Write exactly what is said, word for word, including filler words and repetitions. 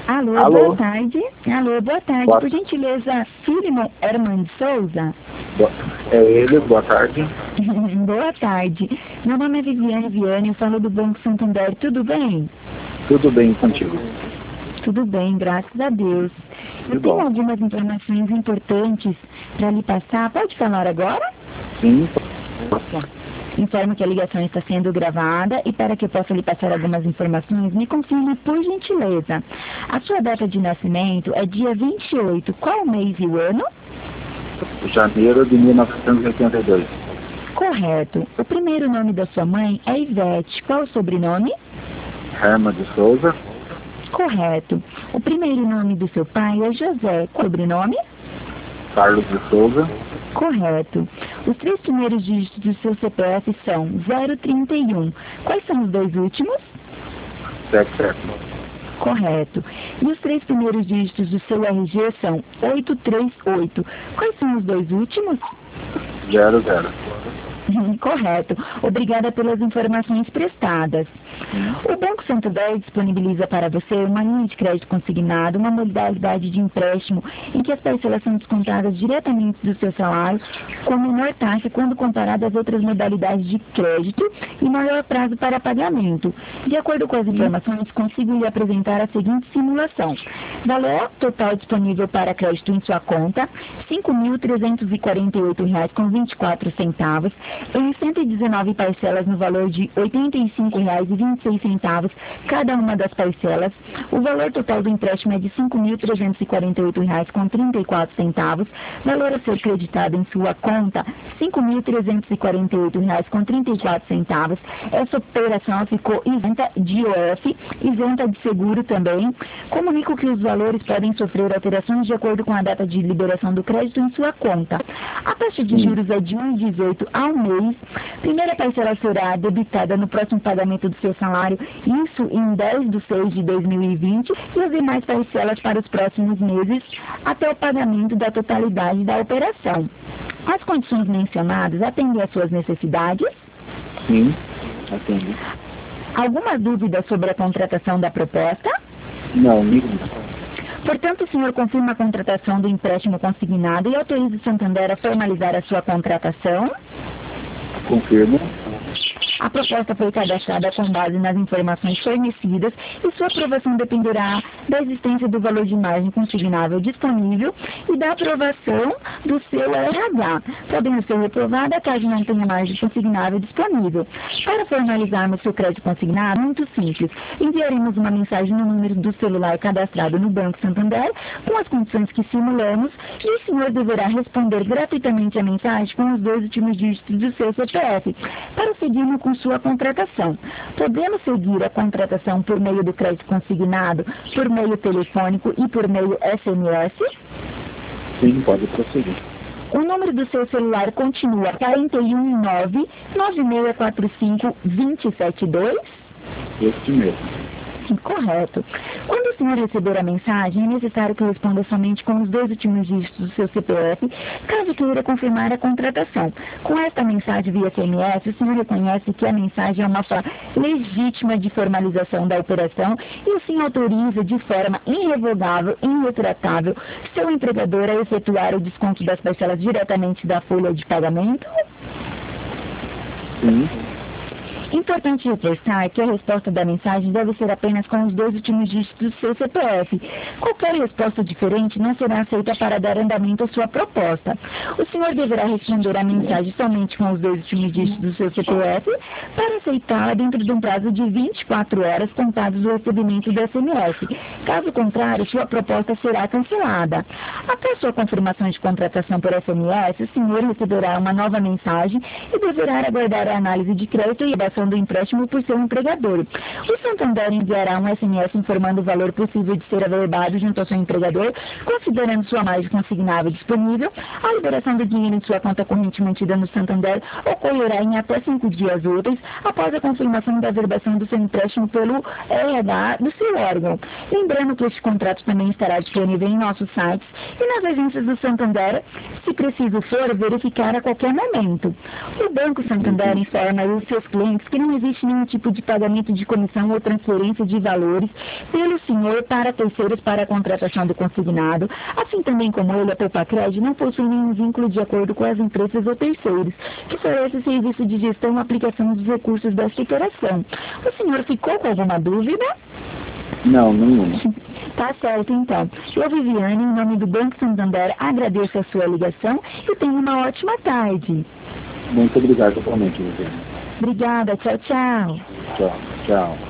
Alô, Alô. boa tarde. Alô, boa tarde. Boa- Por gentileza, Filimon Herman de Souza? Boa- É ele, boa tarde. Boa tarde. Meu nome é Viviane Viane, eu falo do Banco Santander. Tudo bem? Tudo bem contigo? Tudo bem, graças a Deus. Eu Que tenho bom. algumas informações importantes para lhe passar. Pode falar agora? Sim, posso? Informo que a ligação está sendo gravada e para que eu possa lhe passar algumas informações, me confirme por gentileza. A sua data de nascimento é dia vinte e oito. Qual mês e o ano? Janeiro de mil novecentos e oitenta e dois. Correto. O primeiro nome da sua mãe é Ivete. Qual o sobrenome? Herma de Souza. Correto. O primeiro nome do seu pai é José. Qual o sobrenome? Carlos de Souza. Correto. Os três primeiros dígitos do seu C P F são zero trinta e um. Quais são os dois últimos? Sete sete. Correto. E os três primeiros dígitos do seu R G são oito três oito. Quais são os dois últimos? Zero zero. Correto. Obrigada pelas informações prestadas. O Banco Santander disponibiliza para você uma linha de crédito consignado, uma modalidade de empréstimo em que as parcelas são descontadas diretamente do seu salário, com menor taxa quando comparado às outras modalidades de crédito e maior prazo para pagamento. De acordo com as informações, consigo lhe apresentar a seguinte simulação. Valor total disponível para crédito em sua conta, cinco mil trezentos e quarenta e oito reais com vinte e quatro centavos, em cento e dezenove parcelas no valor de oitenta e cinco reais e vinte e seis centavos cada uma das parcelas. O valor total do empréstimo é de cinco mil trezentos e quarenta e oito reais com trinta e quatro centavos. Valor a ser creditado em sua conta, cinco mil trezentos e quarenta e oito reais com trinta e quatro centavos. Essa operação ficou isenta de I O F, isenta de seguro também. Comunico que os valores podem sofrer alterações de acordo com a data de liberação do crédito em sua conta. A taxa de juros é de um vírgula dezoito ao mês. Primeira parcela será debitada no próximo pagamento do seu salário, isso em dez de seis de dois mil e vinte, e as demais parcelas para os próximos meses, até o pagamento da totalidade da operação. As condições mencionadas atendem às suas necessidades? Sim, atendo. Alguma dúvida sobre a contratação da proposta? Não, nenhum. Portanto, o senhor confirma a contratação do empréstimo consignado e autoriza o Santander a formalizar a sua contratação? Confirmo. A proposta foi cadastrada com base nas informações fornecidas e sua aprovação dependerá da existência do valor de margem consignável disponível e da aprovação do seu R H, podendo ser reprovada caso não tenha margem consignável disponível. Para formalizarmos seu crédito consignado, muito simples, enviaremos uma mensagem no número do celular cadastrado no Banco Santander com as condições que simulamos e o senhor deverá responder gratuitamente a mensagem com os dois últimos dígitos do seu C P F, para seguirmos com sua contratação. Podemos seguir a contratação por meio do crédito consignado, por meio telefônico e por meio S M S? Sim, pode prosseguir. O número do seu celular continua quatro um nove, nove seis quatro cinco, dois sete dois? Este mesmo. Correto. Quando o senhor receber a mensagem, é necessário que responda somente com os dois últimos dígitos do seu C P F, caso queira confirmar a contratação. Com esta mensagem via S M S, o senhor reconhece que a mensagem é uma forma legítima de formalização da operação e assim autoriza de forma irrevogável e irretratável seu empregador a efetuar o desconto das parcelas diretamente da folha de pagamento? Sim. Importante reforçar que a resposta da mensagem deve ser apenas com os dois últimos dígitos do seu C P F. Qualquer resposta diferente não será aceita para dar andamento à sua proposta. O senhor deverá responder a mensagem somente com os dois últimos dígitos do seu C P F para aceitá-la dentro de um prazo de vinte e quatro horas contados do recebimento do S M S. Caso contrário, sua proposta será cancelada. Após sua confirmação de contratação por S M S, o senhor receberá uma nova mensagem e deverá aguardar a análise de crédito e abaixo do empréstimo por seu empregador. O Santander enviará um S M S informando o valor possível de ser averbado junto ao seu empregador, considerando sua margem consignável disponível. A liberação do dinheiro em sua conta corrente mantida no Santander ocorrerá em até cinco dias úteis após a confirmação da averbação do seu empréstimo pelo R H do seu órgão. Lembrando que este contrato também estará disponível em nossos sites e nas agências do Santander, se preciso for verificar a qualquer momento. O Banco Santander informa os seus clientes que não existe nenhum tipo de pagamento de comissão ou transferência de valores pelo senhor para terceiros para a contratação do consignado, assim também como ele, a Pepacred, não possui nenhum vínculo de acordo com as empresas ou terceiros que oferecem serviço de gestão ou aplicação dos recursos desta operação. O senhor ficou com alguma dúvida? Não, nenhuma. Tá certo, então. Eu, Viviane, em nome do Banco Santander, agradeço a sua ligação e tenho uma ótima tarde. Muito obrigado, totalmente, Viviane. Obrigada. Tchau, tchau. Tchau, tchau.